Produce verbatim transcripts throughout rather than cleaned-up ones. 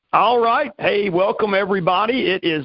All right. Hey, welcome everybody. It is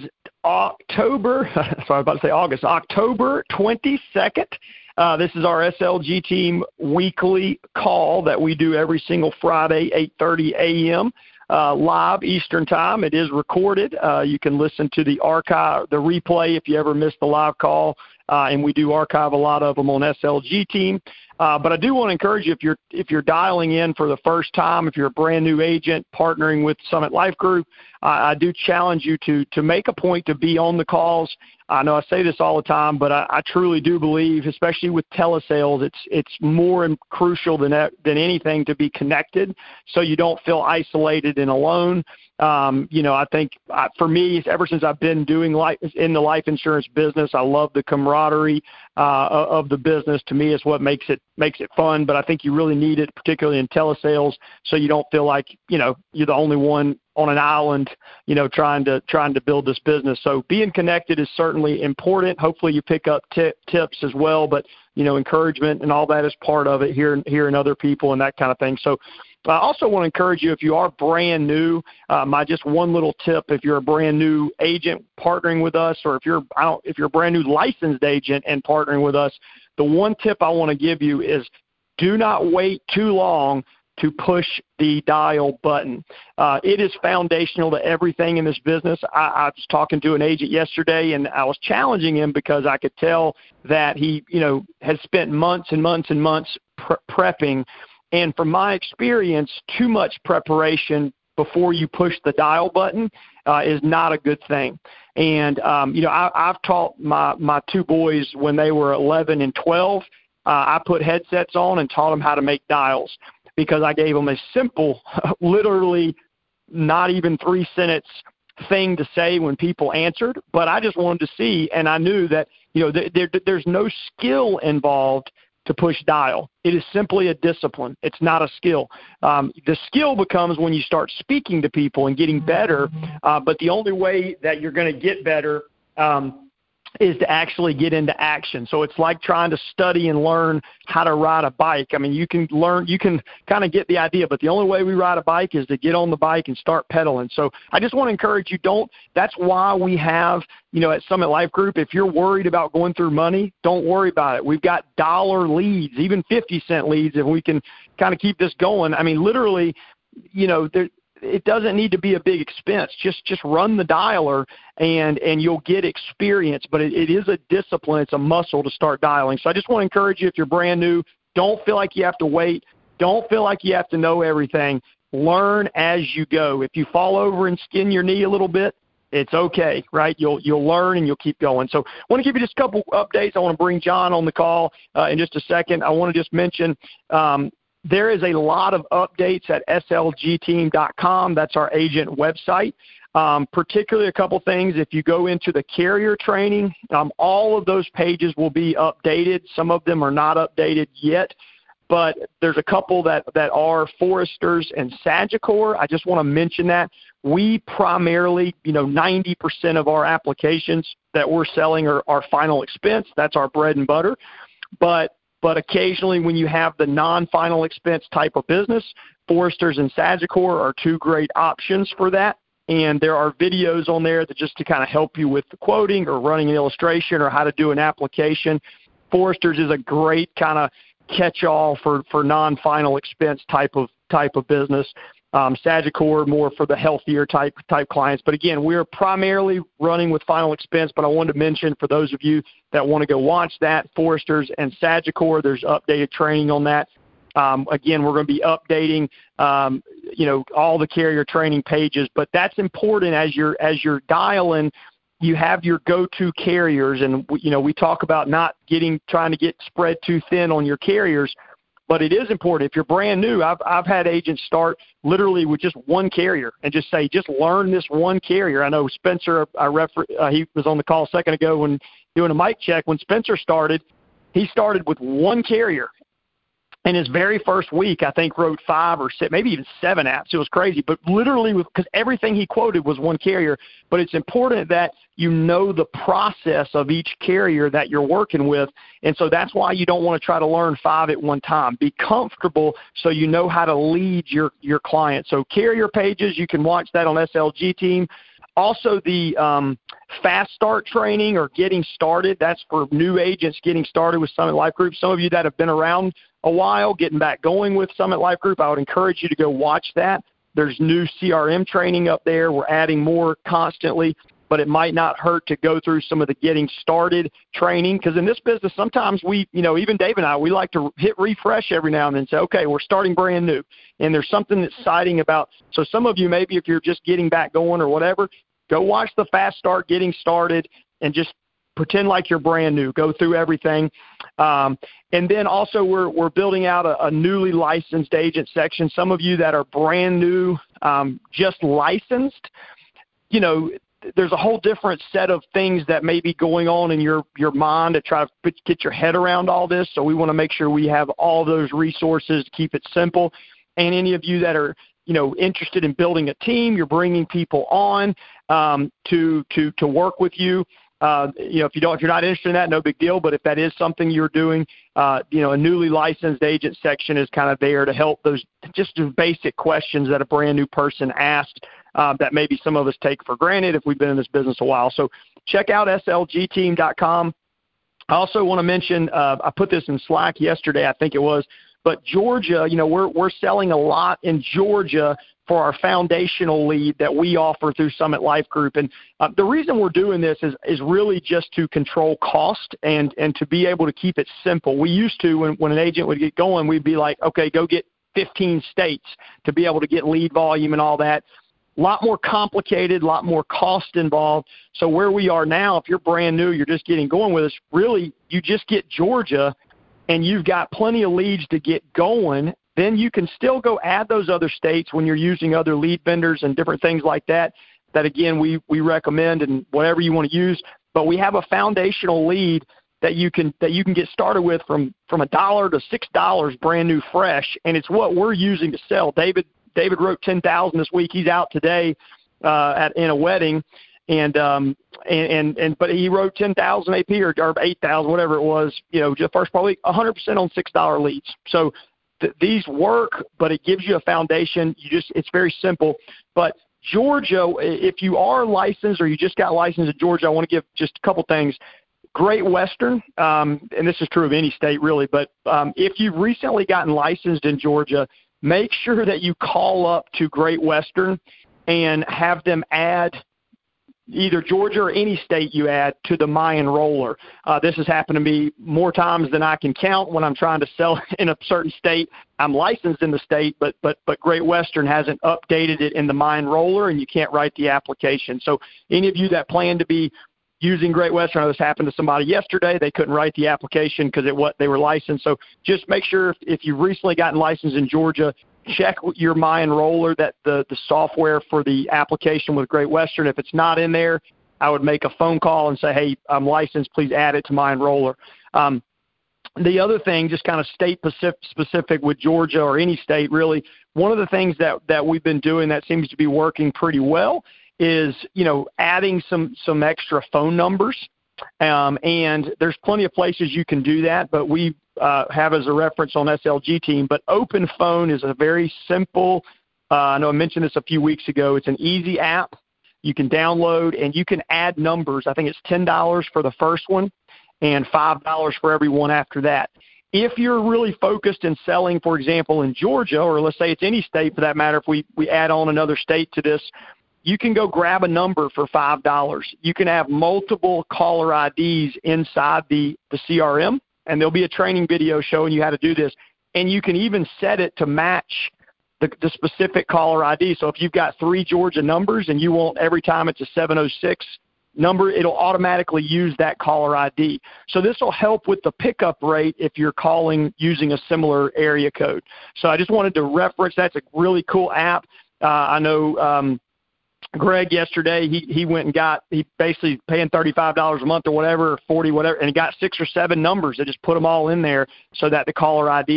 October, sorry, I was about to say August, October twenty-second. Uh, this is our S L G Team weekly call that we do every single Friday, eight thirty a.m. Uh, live Eastern Time. It is recorded. Uh, you can listen to the archive, the replay if you ever missed the live call, uh, and we do archive a lot of them on S L G Team. Uh, but I do want to encourage you, if you're if you're dialing in for the first time, if you're a brand new agent partnering with Summit Life Group, uh, I do challenge you to to make a point to be on the calls. I know I say this all the time, but I, I truly do believe, especially with telesales, it's it's more crucial than than anything to be connected, so you don't feel isolated and alone. Um, you know, I think uh, for me, ever since I've been doing life in the life insurance business, I love the camaraderie uh, of the business. To me, it's what makes it makes it fun. But I think you really need it, particularly in telesales, so you don't feel like you know you're the only one on an island, you know, trying to trying to build this business. So being connected is certainly important. Hopefully, you pick up t- tips as well. But you know, encouragement and all that is part of it. Hearing hearing other people and that kind of thing. So. I also want to encourage you, if you are brand new, uh, my just one little tip, if you're a brand new agent partnering with us, or if you're I don't, if you're a brand new licensed agent and partnering with us, the one tip I want to give you is do not wait too long to push the dial button. Uh, it is foundational to everything in this business. I, I was talking to an agent yesterday, and I was challenging him because I could tell that he, you know, has spent months and months and months pre- prepping. And from my experience, too much preparation before you push the dial button uh, is not a good thing. And, um, you know, I, I've taught my, my two boys when they were eleven and twelve, uh, I put headsets on and taught them how to make dials because I gave them a simple, literally not even three sentence thing to say when people answered. But I just wanted to see, and I knew that, you know, th- there, there's no skill involved to push dial. It is simply a discipline. It's not a skill. Um, the skill becomes when you start speaking to people and getting better, uh, but the only way that you're going to get better um, is to actually get into action. So it's like trying to study and learn how to ride a bike. I mean, you can learn, you can kind of get the idea, but the only way we ride a bike is to get on the bike and start pedaling. So I just want to encourage you, don't, that's why we have, you know, at Summit Life Group, if you're worried about going through money, don't worry about it. We've got dollar leads, even fifty cent leads, if we can kind of keep this going. I mean, literally, you know, there, it doesn't need to be a big expense. Just just run the dialer and and you'll get experience. But it, it is a discipline. It's a muscle to start dialing. So I just want to encourage you, if you're brand new, don't feel like you have to wait. Don't feel like you have to know everything. Learn as you go. If you fall over and skin your knee a little bit, it's okay, right? You'll you'll learn and you'll keep going. So I want to give you just a couple updates. I want to bring John on the call uh, in just a second. I want to just mention um, there is a lot of updates at S L G team dot com. That's our agent website. Um, particularly a couple things. If you go into the carrier training, um, all of those pages will be updated. Some of them are not updated yet, but there's a couple that, that are Foresters and Sagicor. I just want to mention that. We primarily, you know, ninety percent of our applications that we're selling are, are final expense. That's our bread and butter. But But occasionally when you have the non-final expense type of business, Foresters and Sagicor are two great options for that. And there are videos on there that just to kind of help you with the quoting or running an illustration or how to do an application. Foresters is a great kind of catch-all for, for non-final expense type of type of business. Um, Sagicor more for the healthier type type clients. But again, we're primarily running with final expense, but I wanted to mention for those of you that want to go watch that, Foresters and Sagicor, there's updated training on that. Um, again, we're going to be updating, um, you know, all the carrier training pages, but that's important as you're, as you're dialing. You have your go-to carriers, and, you know, we talk about not getting, trying to get spread too thin on your carriers. But it is important. If you're brand new, I've I've had agents start literally with just one carrier and just say, just learn this one carrier. I know Spencer, I refer, uh, he was on the call a second ago when doing a mic check. When Spencer started, he started with one carrier. And his very first week, I think, wrote five or six, maybe even seven apps. It was crazy, but literally, because everything he quoted was one carrier. But it's important that you know the process of each carrier that you're working with. And so that's why you don't want to try to learn five at one time. Be comfortable so you know how to lead your, your client. So carrier pages, you can watch that on S L G Team. Also, the um, Fast Start training or getting started, that's for new agents getting started with Summit Life Group. Some of you that have been around a while, getting back going with Summit Life Group, I would encourage you to go watch that. There's new C R M training up there. We're adding more constantly, but it might not hurt to go through some of the getting started training, because in this business, sometimes we, you know, even Dave and I, we like to hit refresh every now and then and say, okay, we're starting brand new. And there's something that's exciting about, so some of you, maybe if you're just getting back going or whatever, go watch the Fast Start Getting Started and just pretend like you're brand new. Go through everything. Um, and then also we're we're building out a, a newly licensed agent section. Some of you that are brand new, um, just licensed, you know, there's a whole different set of things that may be going on in your, your mind to try to put, get your head around all this. So we want to make sure we have all those resources to keep it simple. And any of you that are, you know, interested in building a team, you're bringing people on um, to to to work with you. Uh, you know, if you don't, if you're not interested in that, no big deal. But if that is something you're doing, uh, you know, a newly licensed agent section is kind of there to help those just the basic questions that a brand new person asked uh, that maybe some of us take for granted if we've been in this business a while. So check out S L G team dot com. I also want to mention, uh, I put this in Slack yesterday, I think it was, but Georgia, you know, we're we're selling a lot in Georgia for our foundational lead that we offer through Summit Life Group. And uh, the reason we're doing this is, is really just to control cost and, and to be able to keep it simple. We used to, when, when an agent would get going, we'd be like, okay, go get fifteen states to be able to get lead volume and all that. A lot more complicated, a lot more cost involved. So where we are now, if you're brand new, you're just getting going with us, really you just get Georgia and you've got plenty of leads to get going. Then you can still go add those other states when you're using other lead vendors and different things like that, that again, we, we recommend and whatever you want to use. But we have a foundational lead that you can, that you can get started with from, from a dollar to six dollars brand new fresh. And it's what we're using to sell. David, David wrote ten thousand this week. He's out today uh, at, in a wedding. And, um, and, and, and, but he wrote ten thousand A P or, or eight thousand, whatever it was, you know, just first probably one hundred percent on six dollar leads. So, these work, but it gives you a foundation. You just, it's very simple. But Georgia, if you are licensed or you just got licensed in Georgia, I want to give just a couple things. Great Western, um, and this is true of any state really, but um, if you've recently gotten licensed in Georgia, make sure that you call up to Great Western and have them add either Georgia or any state you add to the My Enroller. Uh, this has happened to me more times than I can count when I'm trying to sell in a certain state. I'm licensed in the state, but but but Great Western hasn't updated it in the My Enroller, and you can't write the application. So any of you that plan to be using Great Western, this happened to somebody yesterday. They couldn't write the application because it what they were licensed. So just make sure if, if you've recently gotten licensed in Georgia, check your My Enroller, that the, the software for the application with Great Western. If it's not in there, I would make a phone call and say, hey, I'm licensed. Please add it to My Enroller. Um, the other thing, just kind of state specific with Georgia or any state really, one of the things that, that we've been doing that seems to be working pretty well is, you know, adding some, some extra phone numbers. Um, and there's plenty of places you can do that, but we uh, have as a reference on S L G team. But Open Phone is a very simple, uh, I know I mentioned this a few weeks ago. It's an easy app you can download, and you can add numbers. I think it's ten dollars for the first one and five dollars for every one after that. If you're really focused in selling, for example, in Georgia, or let's say it's any state for that matter, if we, we add on another state to this, you can go grab a number for five dollars. You can have multiple caller I Ds inside the, the C R M, and there'll be a training video showing you how to do this. And you can even set it to match the, the specific caller I D. So if you've got three Georgia numbers and you want every time it's a seven oh six number, it'll automatically use that caller I D. So this will help with the pickup rate if you're calling using a similar area code. So I just wanted to reference that's a really cool app. Uh, I know um, Greg yesterday, he, he went and got, he basically paying thirty-five dollars a month or whatever, or forty, whatever, and he got six or seven numbers. They just put them all in there so that the caller I Ds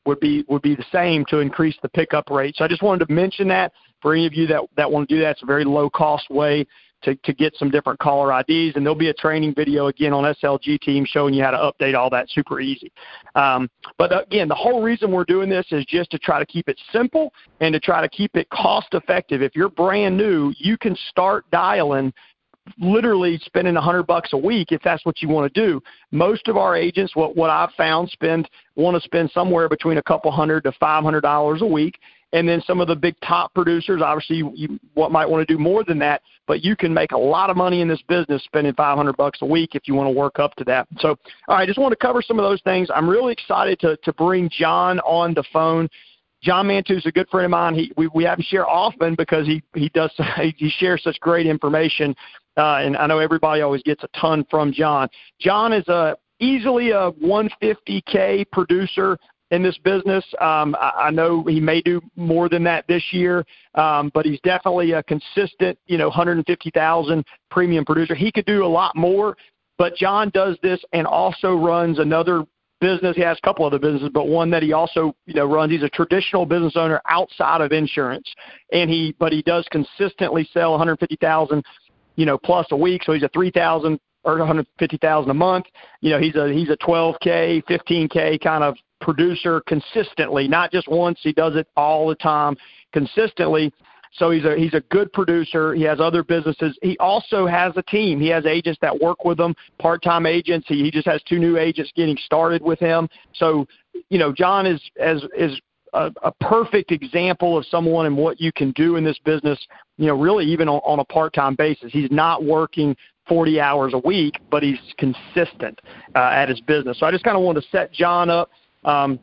would be would be the same to increase the pickup rate. So I just wanted to mention that for any of you that, that want to do that. It's a very low-cost way to, to get some different caller I Ds, and there'll be a training video again on S L G Team showing you how to update all that super easy. Um, but again, the whole reason we're doing this is just to try to keep it simple and to try to keep it cost-effective. If you're brand new, you can start dialing literally spending a hundred bucks a week if that's what you want to do. Most of our agents, what, what I've found, spend want to spend somewhere between a couple hundred to five hundred dollars a week. And then some of the big top producers, obviously, you, you what might want to do more than that, but you can make a lot of money in this business spending five hundred bucks a week if you want to work up to that. So, all right, I just want to cover some of those things. I'm really excited to to bring John on the phone. John Mantu is a good friend of mine. He we, we have him share often because he he does he shares such great information, uh, and I know everybody always gets a ton from John. John is a easily a one hundred fifty K producer in this business. Um, I, I know he may do more than that this year, um, but he's definitely a consistent, you know, one hundred fifty thousand premium producer. He could do a lot more, but John does this and also runs another business. He has a couple other businesses, but one that he also, you know, runs. He's a traditional business owner outside of insurance, and he, but he does consistently sell one hundred fifty thousand, you know, plus a week. So he's a three thousand or one hundred fifty thousand a month. You know, he's a he's a twelve K, fifteen K kind of producer consistently, not just once. He does it all the time, consistently. So he's a he's a good producer. He has other businesses. He also has a team. He has agents that work with him, part-time agents. He, he just has two new agents getting started with him. So, you know, John is as is a, a perfect example of someone and what you can do in this business, you know, really even on, on a part-time basis. He's not working forty hours a week, but he's consistent uh, at his business. So I just kind of wanted to set John up. Um,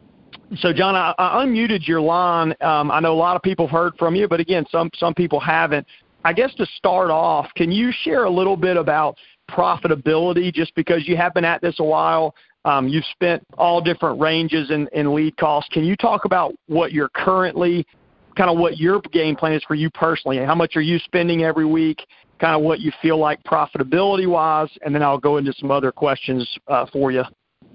So, John, I, I unmuted your line. Um, I know a lot of people have heard from you, but, again, some, some people haven't. I guess to start off, can you share a little bit about profitability, just because you have been at this a while? Um, you've spent all different ranges in, in lead costs. Can you talk about what you're currently, kind of what your game plan is for you personally? How much are you spending every week, kind of what you feel like profitability-wise, and then I'll go into some other questions uh, for you.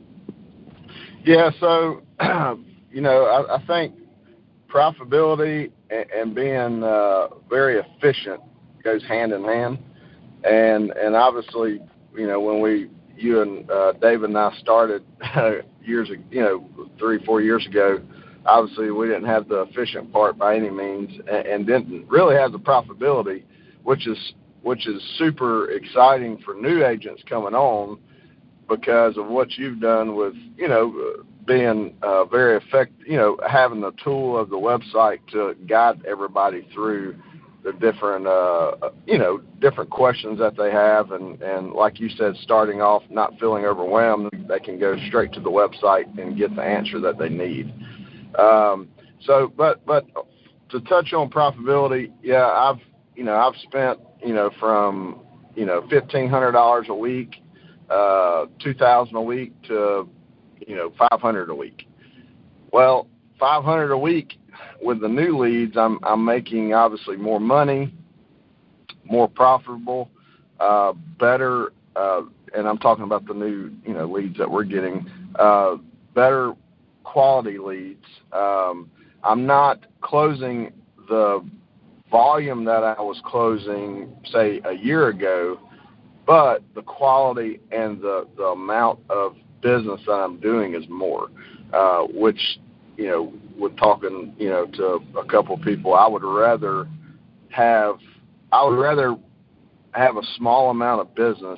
Yeah, so, you know, I, I think profitability and, and being uh, very efficient goes hand in hand. And and obviously, you know, when we, you and uh, David and I started years, you know, three, four years ago, obviously we didn't have the efficient part by any means, and, and didn't really have the profitability, which is which is super exciting for new agents coming on, because of what you've done with, you know, being uh, very effective, you know, having the tool of the website to guide everybody through the different, uh, you know, different questions that they have. And, and like you said, starting off not feeling overwhelmed, they can go straight to the website and get the answer that they need. Um, so, but, but to touch on profitability, yeah, I've, you know, I've spent, you know, from, you know, fifteen hundred dollars a week, Uh, two thousand a week to, you know, five hundred a week. Well, five hundred a week with the new leads, I'm I'm making obviously more money, more profitable, uh, better, uh, and I'm talking about the new, you know, leads that we're getting, uh, better quality leads. Um, I'm not closing the volume that I was closing, say, a year ago, but the quality and the, the amount of business that I'm doing is more, uh, which, you know, with talking, you know, to a couple of people, I would rather have, I would rather have a small amount of business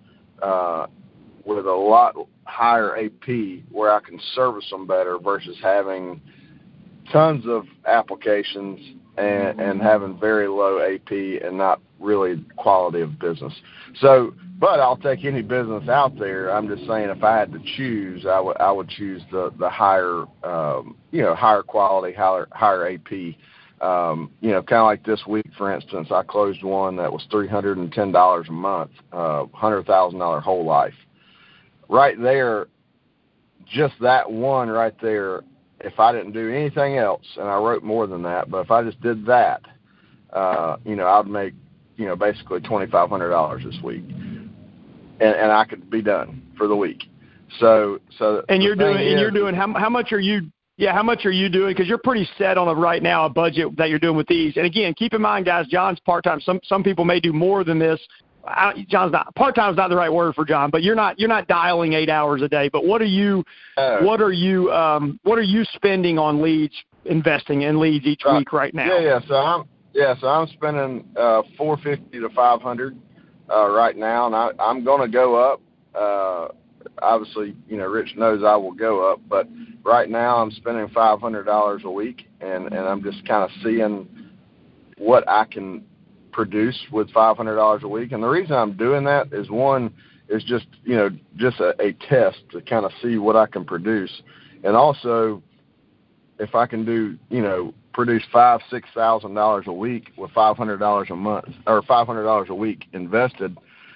uh, with a lot higher A P where I can service them better versus having tons of applications and, and having very low A P and not really quality of business. So, but I'll take any business out there. I'm just saying, if I had to choose, I would I would choose the the higher, um, you know, higher quality, higher higher A P. Um, you know, kind of like this week, for instance, I closed one that was three hundred ten dollars a month, uh, one hundred thousand dollars whole life. Right there, just that one right there. If I didn't do anything else, and I wrote more than that, but if I just did that, uh, you know, I'd make, you know, basically twenty-five hundred dollars this week, and, and I could be done for the week. So, so and you're doing, is, and you're doing how how much are you Yeah, how much are you doing? Because you're pretty set on a right now a budget that you're doing with these. And again, keep in mind, guys, John's part time. Some some people may do more than this. I, John's not part time is not the right word for John, but you're not you're not dialing eight hours a day. But what are you uh, what are you um, what are you spending on leads, investing in leads each uh, week right now? Yeah, yeah. So I'm yeah, so I'm spending uh, four fifty to five hundred uh, right now, and I, I'm going to go up. Uh, obviously, you know, Rich knows I will go up, but right now I'm spending five hundred dollars a week, and, and I'm just kind of seeing what I can produce with five hundred dollars a week. And the reason I'm doing that is, one, is just, you know, just a, a test to kind of see what I can produce. And also, if I can do, you know, produce five, six thousand dollars a week with five hundred dollars a month or five hundred dollars a week invested,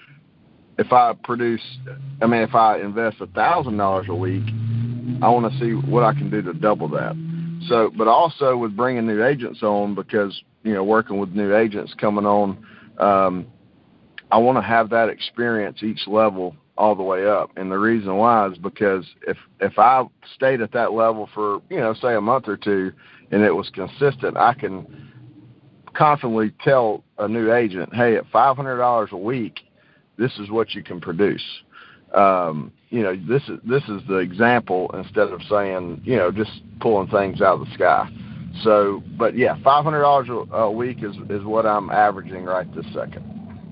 if I produce, I mean, if I invest a thousand dollars a week, I want to see what I can do to double that. So, but also with bringing new agents on, because, you know, working with new agents coming on, um, I want to have that experience each level all the way up. And the reason why is because if, if I stayed at that level for, you know, say a month or two and it was consistent, I can confidently tell a new agent, hey, at five hundred dollars a week, this is what you can produce. Um, you know, this is this is the example instead of saying, you know, just pulling things out of the sky. So, but yeah, five hundred dollars a week is, is what I'm averaging right this second.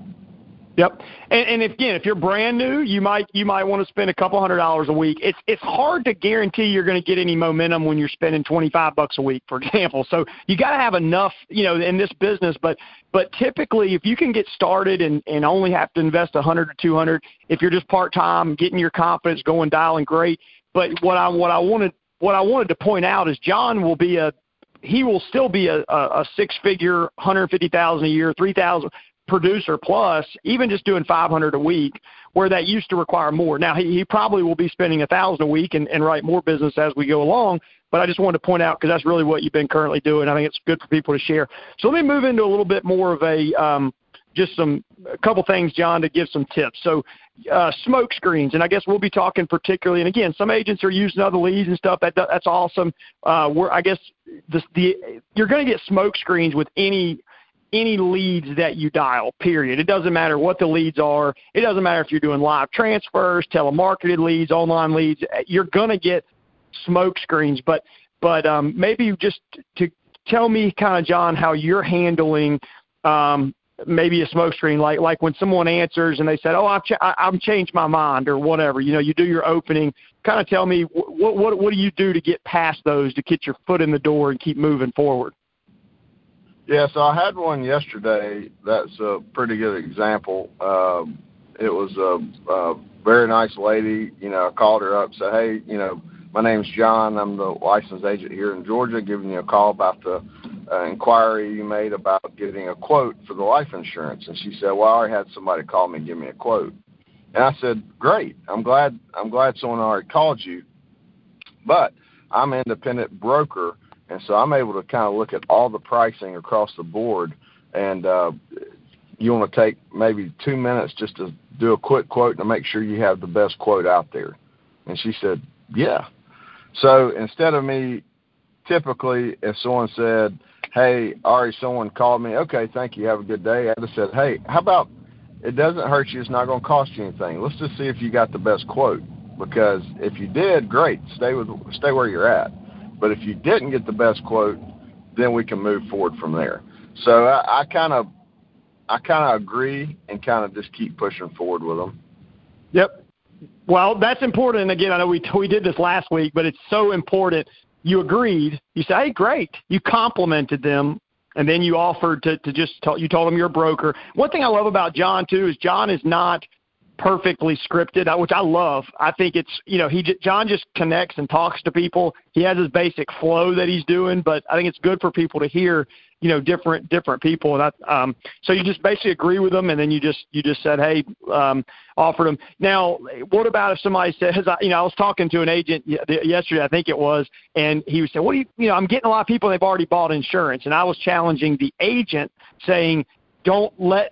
Yep. And, and if, again, if you're brand new, you might you might want to spend a couple hundred dollars a week. It's it's hard to guarantee you're going to get any momentum when you're spending twenty-five bucks a week, for example. So you got to have enough, you know, in this business. But but typically, if you can get started and, and only have to invest one hundred or two hundred, if you're just part time, getting your confidence going, dialing, great. But what I what I wanted what I wanted to point out is John will be a he will still be a, a, a six figure, one hundred fifty thousand a year, three thousand. Producer plus, even just doing five hundred a week, where that used to require more. Now, he, he probably will be spending one thousand a week and, and write more business as we go along, but I just wanted to point out because that's really what you've been currently doing. I think it's good for people to share. So let me move into a little bit more of a um, just some a couple things, John, to give some tips. So uh, smoke screens, and I guess we'll be talking particularly, and again, some agents are using other leads and stuff. That That's awesome. Uh, we're, I guess the, the you're going to get smoke screens with any any leads that you dial, period. It doesn't matter what the leads are. It doesn't matter if you're doing live transfers, telemarketed leads, online leads. You're going to get smoke screens. But but um, maybe just to tell me kind of, John, how you're handling um, maybe a smoke screen, like like when someone answers and they said, oh, I've, ch- I've changed my mind or whatever. You know, you do your opening. Kind of tell me, what, what, what do you do to get past those, to get your foot in the door and keep moving forward? Yeah, so I had one yesterday that's a pretty good example. Um, it was a, a very nice lady. You know, I called her up, said, hey, you know, my name's John. I'm the licensed agent here in Georgia, giving you a call about the uh, inquiry you made about getting a quote for the life insurance. And she said, well, I already had somebody call me and give me a quote. And I said, great. I'm glad, I'm glad someone already called you. But I'm an independent broker, and so I'm able to kind of look at all the pricing across the board, and uh, you want to take maybe two minutes just to do a quick quote and to make sure you have the best quote out there. And she said, yeah. So instead of me, typically if someone said, hey, Ari, someone called me, okay, thank you, have a good day, I just said, hey, how about it doesn't hurt you, it's not going to cost you anything. Let's just see if you got the best quote, because if you did, great, stay with stay where you're at. But if you didn't get the best quote, then we can move forward from there. So I kind of, I kind of agree and kind of just keep pushing forward with them. Yep. Well, that's important. And again, I know we we did this last week, but it's so important. You agreed. You said, hey, great. You complimented them, and then you offered to to just tell, you told them you're a broker. One thing I love about John too is John is not perfectly scripted, which I love. I think it's, you know, he John just connects and talks to people. He has his basic flow that he's doing, but I think it's good for people to hear, you know, different different people. And I, um, so you just basically agree with them, and then you just you just said, hey, um, offered them. Now, what about if somebody says, you know, I was talking to an agent yesterday, I think it was, and he was saying, what do you, you know, I'm getting a lot of people, they've already bought insurance, and I was challenging the agent, saying, don't let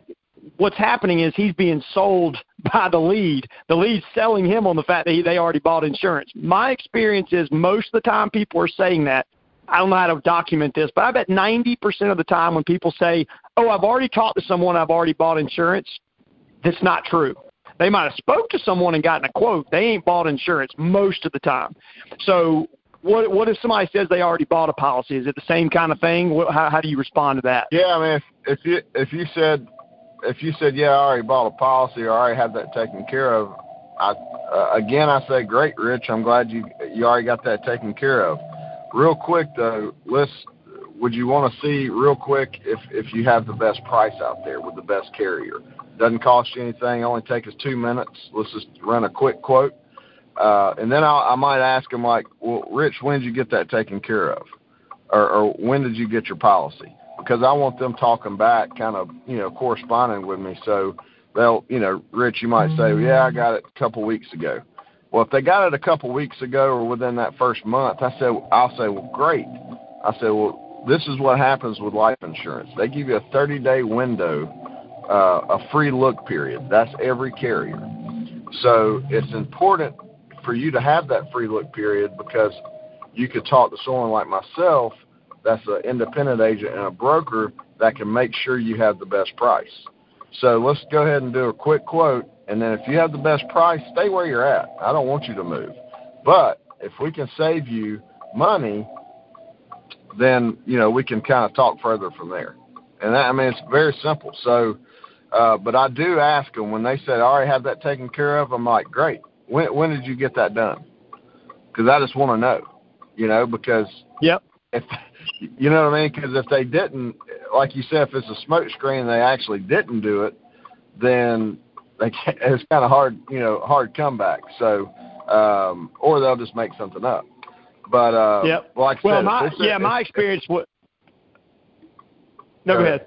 what's happening is he's being sold by the lead. The lead's selling him on the fact that he, they already bought insurance. My experience is most of the time people are saying that. I don't know how to document this, but I bet ninety percent of the time when people say, oh, I've already talked to someone, I've already bought insurance, that's not true. They might have spoke to someone and gotten a quote. They ain't bought insurance most of the time. So what what if somebody says they already bought a policy? Is it the same kind of thing? What, how, how do you respond to that? Yeah, I mean, if, if you if you said if you said yeah, I already bought a policy or I already had that taken care of, I uh, again I say great, Rich. I'm glad you you already got that taken care of. Real quick though, let's would you want to see real quick if if you have the best price out there with the best carrier? Doesn't cost you anything. Only take us two minutes. Let's just run a quick quote. Uh, and then I'll, I might ask them like, well, Rich, when did you get that taken care of? Or, or when did you get your policy? Because I want them talking back, kind of, you know, corresponding with me. So they'll, you know, Rich, you might say, well, yeah, I got it a couple weeks ago. Well, if they got it a couple weeks ago or within that first month, I said, I'll say, well, great. I said, well, this is what happens with life insurance. They give you a thirty-day window, uh, a free look period. That's every carrier. So it's important for you to have that free look period because you could talk to someone like myself that's an independent agent and a broker that can make sure you have the best price. So let's go ahead and do a quick quote, and then if you have the best price, stay where you're at. I don't want you to move. But if we can save you money, then, you know, we can kind of talk further from there. And that, I mean, it's very simple. So, uh, but I do ask them when they say, I already have that taken care of, I'm like, great. When when did you get that done? Because I just want to know, you know, because yep. if you know what I mean, because if they didn't, like you said, if it's a smoke screen and they actually didn't do it, then they can't, it's kind of hard, you know, hard comeback. So, um, or they'll just make something up. But uh, yep. like I well, said, my, if yeah, my experience. What? No, go ahead. ahead.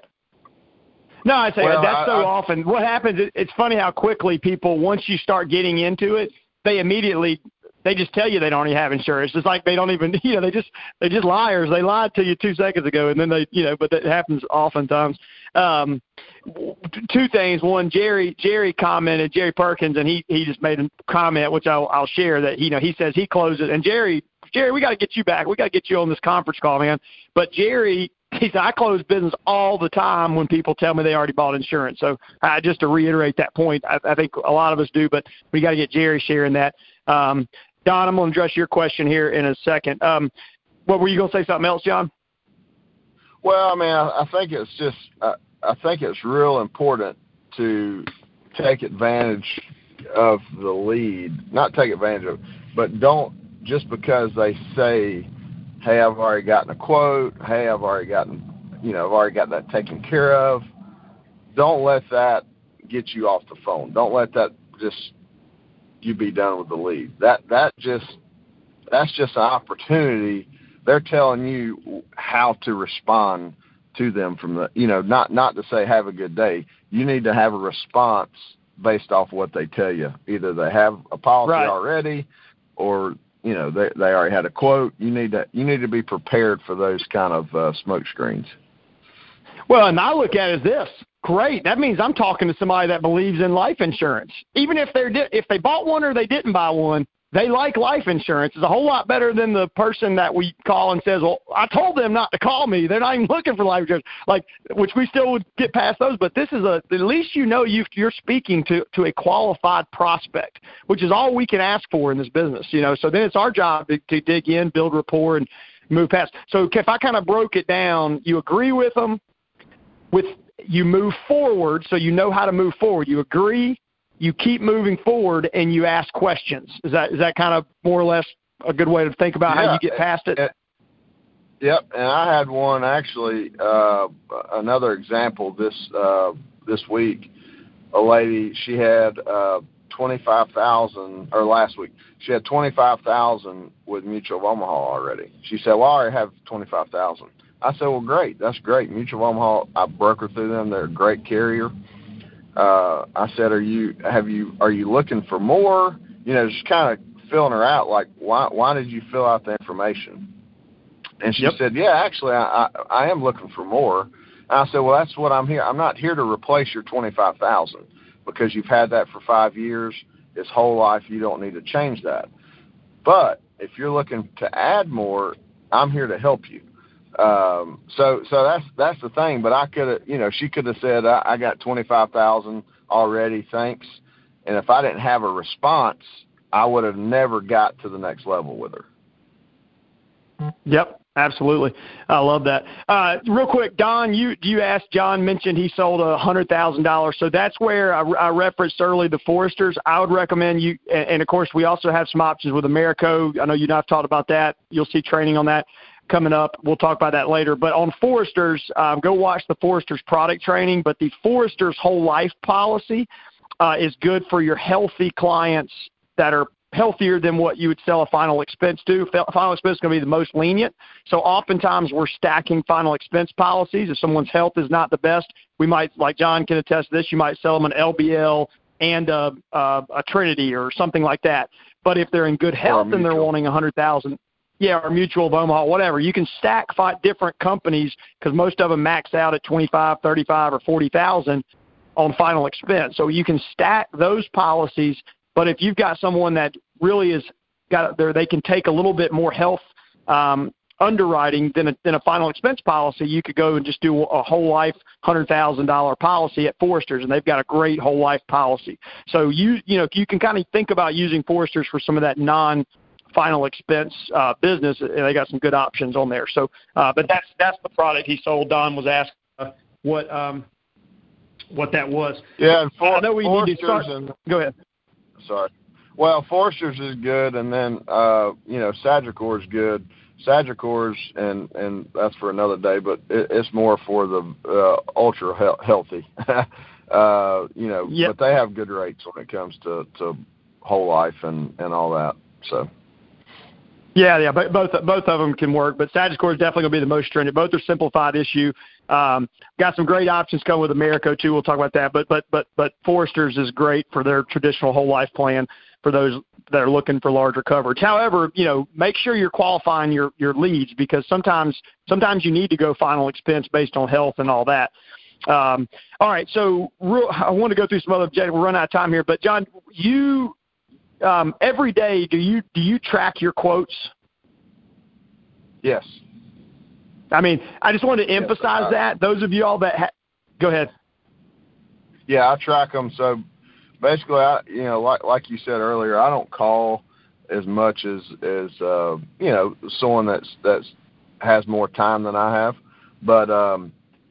No, I say well, that's I, so I, often. What happens? It's funny how quickly people, once you start getting into it, they immediately they just tell you they don't already have insurance. It's like they don't even, you know, they just they just liars. They lied to you two seconds ago, and then they, you know, but that happens oftentimes. Um, two things. One, Jerry Jerry commented, Jerry Perkins, and he he just made a comment which I'll I'll share that you know he says he closes and Jerry Jerry we got to get you back. We got to get you on this conference call, man. But Jerry. He said, I close business all the time when people tell me they already bought insurance. So uh, just to reiterate that point, I, I think a lot of us do, but we got to get Jerry sharing that. Um, Don, I'm going to address your question here in a second. Um, what were you going to say something else, John? Well, I mean, I, I think it's just, uh, I think it's real important to take advantage of the lead, not take advantage of, but don't just because they say, hey, I've already gotten a quote. Hey, I've already gotten, you know, I've already got that taken care of. Don't let that get you off the phone. Don't let that just you be done with the lead. That that just that's just an opportunity. They're telling you how to respond to them from the, you know, not not to say have a good day. You need to have a response based off what they tell you. Either they have a policy right. already, or you know, they they already had a quote. You need to you need to be prepared for those kind of uh, smoke screens. Well, and I look at it as this: great. That means I'm talking to somebody that believes in life insurance. Even if they're di- if they bought one or they didn't buy one, they like life insurance. It's a whole lot better than the person that we call and says, "Well, I told them not to call me. They're not even looking for life insurance." Like, which we still would get past those. But this is a at least you know you you're speaking to to a qualified prospect, which is all we can ask for in this business. You know, so then it's our job to, to dig in, build rapport, and move past. So if I kind of broke it down, you agree with them. With you move forward, so you know how to move forward. You agree, you keep moving forward, and you ask questions. Is that is that kind of more or less a good way to think about yeah, how you get past it? it? Yep, and I had one actually. Uh, another example this uh, this week. A lady, she had uh, twenty-five thousand, or last week she had twenty-five thousand with Mutual of Omaha already. She said, "Well, I already have twenty-five thousand." I said, well, great. That's great. Mutual of Omaha, I broker through them. They're a great carrier. Uh, I said, are you, have you, are you looking for more? You know, just kind of filling her out. Like, why, why did you fill out the information? And she yep. said, yeah, actually, I, I, I am looking for more. And I said, well, that's what I'm here. I'm not here to replace your twenty-five thousand dollars because you've had that for five years. His whole life, you don't need to change that. But if you're looking to add more, I'm here to help you. Um, so, so that's that's the thing. But I could have, you know, she could have said, I, I got twenty-five thousand already, thanks. And if I didn't have a response, I would have never got to the next level with her. Yep, absolutely. I love that. Uh, real quick, Don, you you asked, John mentioned he sold a hundred thousand dollars. So that's where I, I referenced early the Foresters. I would recommend you, and, and of course we also have some options with Americo. I know you and I've talked about that. You'll see training on that coming up. We'll talk about that later. But on Foresters, um, go watch the Foresters product training. But the Foresters whole life policy uh, is good for your healthy clients that are healthier than what you would sell a final expense to. Final expense is going to be the most lenient. So oftentimes we're stacking final expense policies. If someone's health is not the best, we might, like John can attest to this, you might sell them an L B L and a, a, a Trinity or something like that. But if they're in good health and they're wanting a hundred thousand, yeah, or Mutual of Omaha, whatever, you can stack five different companies because most of them max out at twenty-five, thirty-five, or forty thousand on final expense. So you can stack those policies. But if you've got someone that really is got there, they can take a little bit more health um, underwriting than a, than a final expense policy. You could go and just do a whole life one hundred thousand dollars policy at Foresters, and they've got a great whole life policy. So you you know you can kind of think about using Foresters for some of that non final expense uh, business, and they got some good options on there. So, uh, but that's that's the product he sold. Don was asked uh, what um, what that was. Yeah, and for, I know we Foresters need to start. And, go ahead. Sorry. Well, Foresters is good, and then uh, you know Sagicor is good. Sagicors, and and that's for another day, but it, it's more for the uh, ultra he- healthy. uh, you know, yep. But they have good rates when it comes to, to whole life and, and all that. So. Yeah, yeah, but both both of them can work, but Sagicor is definitely going to be the most stringent. Both are simplified issue. Um, got some great options coming with Americo too. We'll talk about that, but but but but Foresters is great for their traditional whole life plan for those that are looking for larger coverage. However, you know, make sure you're qualifying your your leads because sometimes sometimes you need to go final expense based on health and all that. Um, all right, so real, I want to go through some other objectives. We're running out of time here, but John, you. Um, every day, do you do you track your quotes? Yes. I mean, I just wanted to emphasize yes, I, that. Those of you all that ha- go ahead. Yeah, I track them. So basically, I you know, like like you said earlier, I don't call as much as as uh, you know someone that's that's has more time than I have, but um,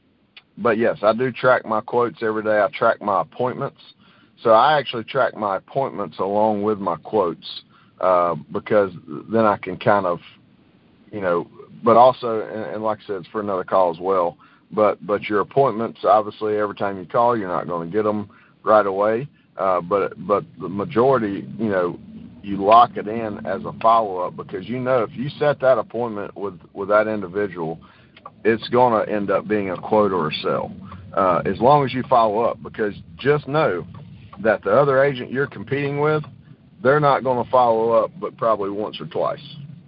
but yes, I do track my quotes every day. I track my appointments. So I actually track my appointments along with my quotes uh, because then I can kind of, you know, but also, and, and like I said, it's for another call as well, but but your appointments, obviously, every time you call, you're not going to get them right away. Uh, but but the majority, you know, you lock it in as a follow-up because you know if you set that appointment with, with that individual, it's going to end up being a quote or a sell uh, as long as you follow up because just know that the other agent you're competing with, they're not going to follow up but probably once or twice.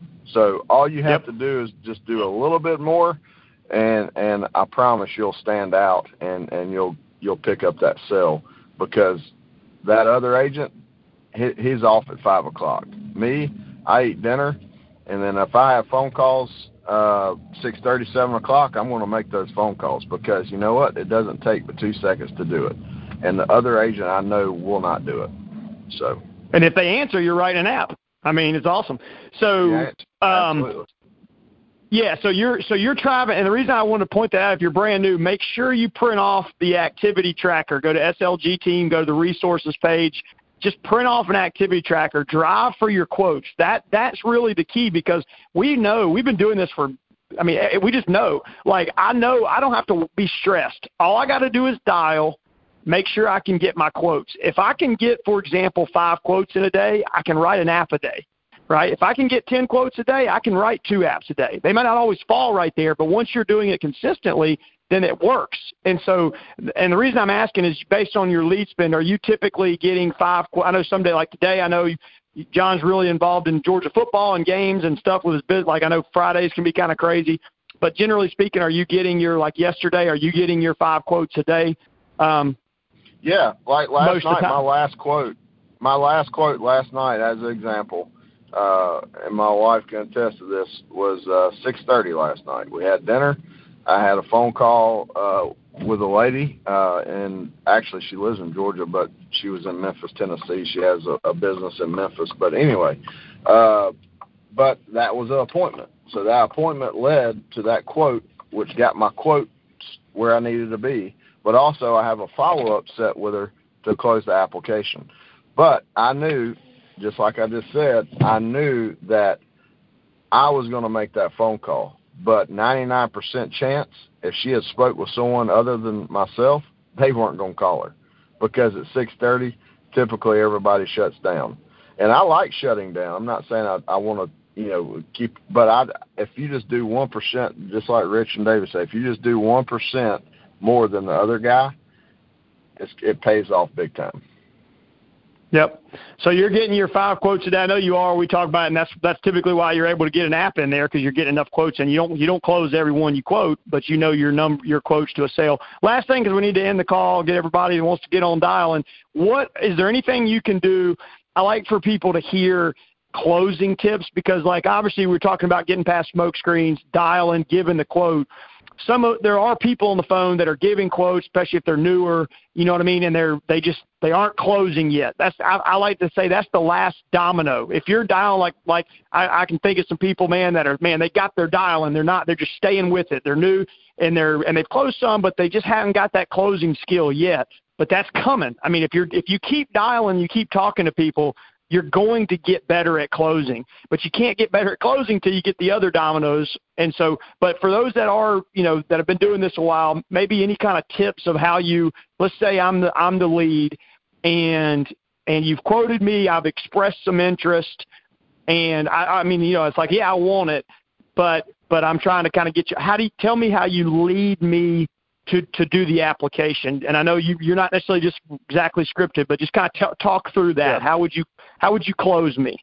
So all you have yep. to do is just do a little bit more, and and I promise you'll stand out and, and you'll you'll pick up that sell because that other agent, he, he's off at five o'clock. Me, I eat dinner, and then if I have phone calls uh, six thirty, seven o'clock, I'm going to make those phone calls because you know what? It doesn't take but two seconds to do it. And the other agent I know will not do it. So. And if they answer, you're writing an app. I mean, it's awesome. So, yeah, absolutely. Um, yeah, so you're so you're trying, and the reason I want to point that out, if you're brand new, make sure you print off the activity tracker. Go to S L G Team, go to the resources page. Just print off an activity tracker. Drive for your quotes. That that's really the key because we know we've been doing this for. I mean, we just know. Like I know I don't have to be stressed. All I got to do is dial. Make sure I can get my quotes. If I can get, for example, five quotes in a day, I can write an app a day, right? If I can get ten quotes a day, I can write two apps a day. They might not always fall right there, but once you're doing it consistently, then it works. And so, and the reason I'm asking is based on your lead spend, are you typically getting five? I know someday like today, I know John's really involved in Georgia football and games and stuff with his business. Like I know Fridays can be kind of crazy. but generally speaking, are you getting your, like yesterday, are you getting your five quotes a day? Um, yeah, like last night, my last quote, my last quote last night, as an example, uh, and my wife can attest to this, was uh, six thirty last night. We had dinner. I had a phone call uh, with a lady, uh, and actually she lives in Georgia, but she was in Memphis, Tennessee. She has a, a business in Memphis. But anyway, uh, but that was an appointment. So that appointment led to that quote, which got my quote where I needed to be. But also I have a follow-up set with her to close the application. But I knew, just like I just said, I knew that I was going to make that phone call. But ninety-nine percent chance, if she had spoke with someone other than myself, they weren't going to call her. Because at six thirty, typically everybody shuts down. And I like shutting down. I'm not saying I, I want to, you know, keep, but I, if you just do one percent, just like Rich and David say, if you just do one percent more than the other guy, it's, it pays off big time. Yep. So you're getting your five quotes a day. I know you are. We talk about it, and that's that's typically why you're able to get an app in there, because you're getting enough quotes, and you don't you don't close every one you quote, but you know your number your quotes to a sale. Last thing, because we need to end the call, get everybody who wants to get on dialing. What is there anything you can do? I like for people to hear closing tips, because like obviously we're talking about getting past smoke screens, dialing, giving the quote. Some of, there are people on the phone that are giving quotes, especially if they're newer, you know what I mean, and they're they just they aren't closing yet. That's I, I like to say that's the last domino. If you're dialing like like I, I can think of some people, man, that are man they got their dial and they're not they're just staying with it. They're new and they're and they've closed some, but they just haven't got that closing skill yet. But that's coming. I mean, if you're if you keep dialing, you keep talking to people, you're going to get better at closing, but you can't get better at closing till you get the other dominoes. And so, but for those that are, you know, that have been doing this a while, maybe any kind of tips of how you, let's say I'm the, I'm the lead and, and you've quoted me, I've expressed some interest, and I, I mean, you know, it's like, yeah, I want it, but, but I'm trying to kind of get you, how do you, tell me how you lead me to, to do the application. And I know you, you're not necessarily just exactly scripted, but just kind of t- talk through that. Yeah. How would you, how would you close me?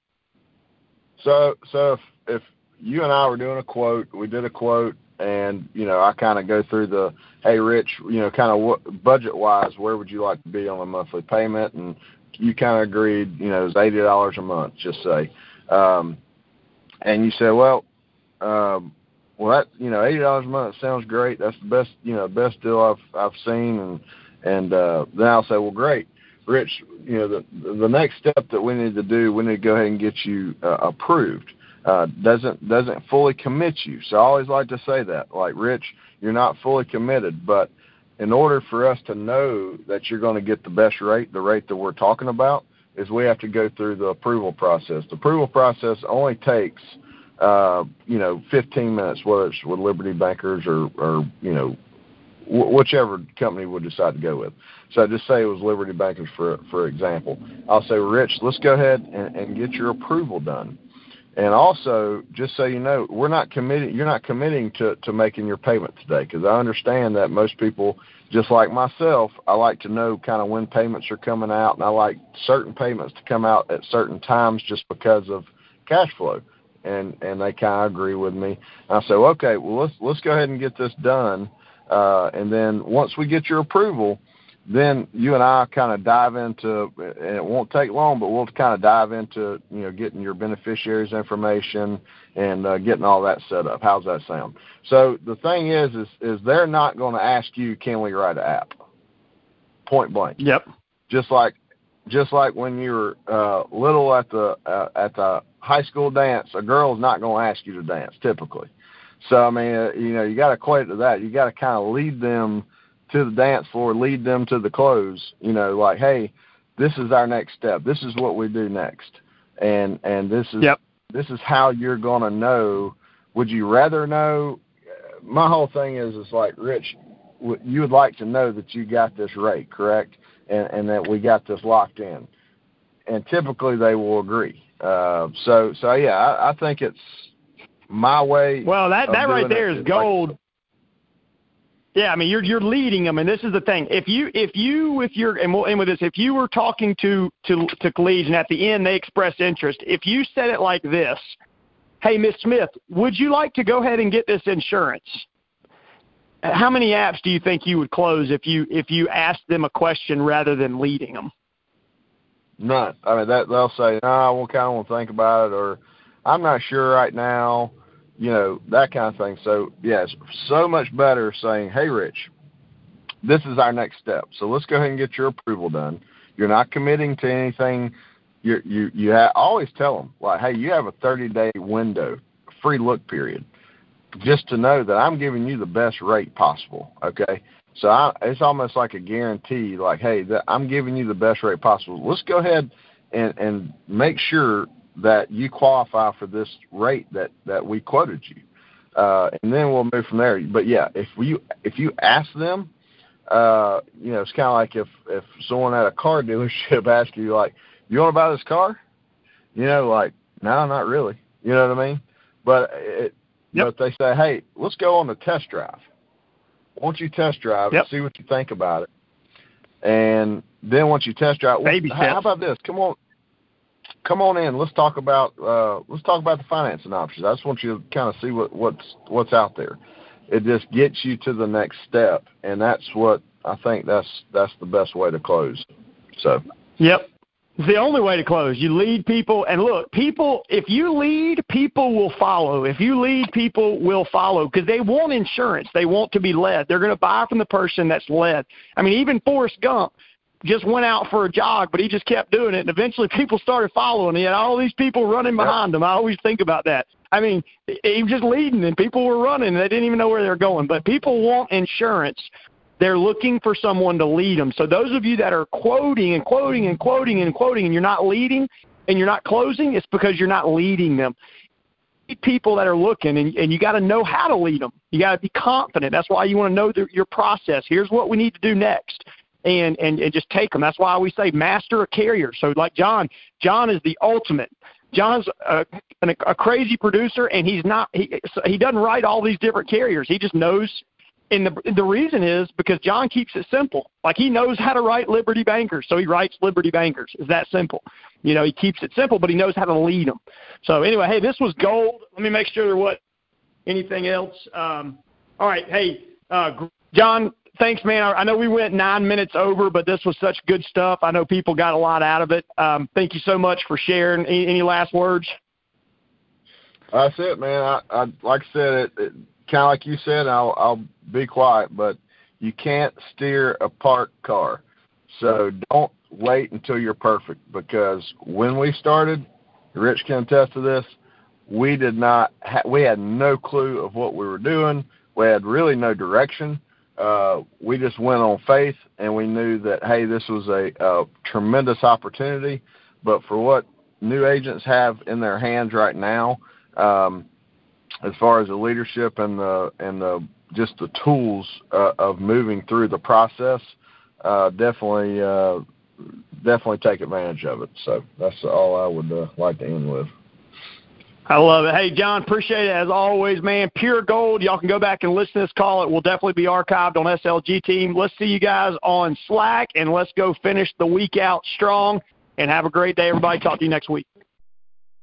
So, so if, if you and I were doing a quote, we did a quote, and, you know, I kind of go through the, hey, Rich, you know, kind of what budget wise, where would you like to be on a monthly payment? And you kind of agreed, you know, it's eighty dollars a month, just say. Um, and you said, well, um, Well, that you know, eighty dollars a month sounds great. That's the best, you know, best deal I've I've seen. And and uh, then I'll say, well, great, Rich. You know, the the next step that we need to do, we need to go ahead and get you uh, approved. Uh, doesn't doesn't fully commit you. So I always like to say that, like, Rich, you're not fully committed, but in order for us to know that you're going to get the best rate, the rate that we're talking about, is we have to go through the approval process. The approval process only takes Uh, you know, fifteen minutes, whether it's with Liberty Bankers or, or you know, wh- whichever company would decide to go with. So just say it was Liberty Bankers, for for example. I'll say, Rich, let's go ahead and, and get your approval done. And also, just so you know, we're not committing. You're not committing to, to making your payment today, because I understand that most people, just like myself, I like to know kind of when payments are coming out, and I like certain payments to come out at certain times just because of cash flow. And, and they kind of agree with me. I say, well, okay, well, let's let's go ahead and get this done. Uh, and then once we get your approval, then you and I kind of dive into, and it won't take long, but we'll kind of dive into, you know, getting your beneficiaries information and uh, getting all that set up. How's that sound? So the thing is, is, is they're not going to ask you, can we write an app? Point blank. Yep. Just like, just like when you were uh, little at the uh, at the high school dance, a girl's not going to ask you to dance typically. So I mean, uh, you know, you got to equate to that. You got to kind of lead them to the dance floor, lead them to the close. You know, like, hey, this is our next step. This is what we do next, and and this is yep. this is how you're going to know. Would you rather know? My whole thing is, is like, Rich, you would like to know that you got this rate, correct? And, and that we got this locked in, and typically they will agree. Uh, so, so yeah, I, I think it's my way. Well, that that right there it. is gold. Like, yeah, I mean, you're you're leading them, and this is the thing. If you if you if you're and we'll end with this. If you were talking to to to colleagues, and at the end they express interest, if you said it like this, hey, Miss Smith, would you like to go ahead and get this insurance? How many apps do you think you would close if you if you asked them a question rather than leading them? None. I mean, that they'll say, no, I will kind of want to think about it, or I'm not sure right now, you know, that kind of thing. So, yeah, it's so much better saying, hey, Rich, this is our next step. So let's go ahead and get your approval done. You're not committing to anything. You're, you you ha- always tell them, like, hey, you have a thirty-day window, free look period, just to know that I'm giving you the best rate possible, okay? So I, it's almost like a guarantee, like, hey, that I'm giving you the best rate possible. Let's go ahead and, and make sure that you qualify for this rate that, that we quoted you, uh, and then we'll move from there. But, yeah, if you, if you ask them, uh, you know, it's kind of like if, if someone at a car dealership asks you, like, you want to buy this car? You know, like, no, not really. You know what I mean? But it, Yep. but they say, hey, let's go on the test drive. Once you test drive Yep. and see what you think about it. And then once you test drive, Baby well, steps. how about this? Come on, come on in. Let's talk about uh, let's talk about the financing options. I just want you to kind of see what, what's what's out there. It just gets you to the next step, and that's what I think that's that's the best way to close. So. Yep. It's the only way to close. You lead people, and look, people, if you lead, people will follow. If you lead, people will follow because they want insurance. They want to be led. They're going to buy from the person that's led. I mean, even Forrest Gump just went out for a jog, but he just kept doing it, and eventually people started following. He had all these people running behind yep. him. I always think about that. I mean, he was just leading, and people were running, and they didn't even know where they were going. But people want insurance. They're looking for someone to lead them. So those of you that are quoting and quoting and quoting and quoting and you're not leading and you're not closing, it's because you're not leading them. You need people that are looking, and, and you got to know how to lead them. You got to be confident. That's why you want to know the, your process. Here's what we need to do next, and, and, and just take them. That's why we say master a carrier. So like John, John is the ultimate. John's a, a, a crazy producer, and he's not. He, he doesn't write all these different carriers. He just knows. And the the reason is because John keeps it simple. Like he knows how to write Liberty Bankers, so he writes Liberty Bankers. It's that simple. You know, he keeps it simple, but he knows how to lead them. So anyway, hey, this was gold. Let me make sure there what anything else. Um, all right, hey, uh, John, thanks, man. I know we went nine minutes over, but this was such good stuff. I know people got a lot out of it. Um, thank you so much for sharing. Any, any last words? That's it, man. I, I like I said, it, it kind of like you said. I'll, I'll be quiet, but you can't steer a parked car. So don't wait until you're perfect, because when we started, Rich can attest to this, we did not, ha- we had no clue of what we were doing. We had really no direction. Uh, we just went on faith, and we knew that, hey, this was a, a tremendous opportunity. But for what new agents have in their hands right now, um, as far as the leadership and the and the just the tools uh, of moving through the process, uh, definitely uh, definitely take advantage of it. So that's all I would uh, like to end with. I love it. Hey, John, appreciate it as always, man. Pure gold. Y'all can go back and listen to this call. It will definitely be archived on S L G Team. Let's see you guys on Slack, and let's go finish the week out strong. And have a great day, everybody. Talk to you next week.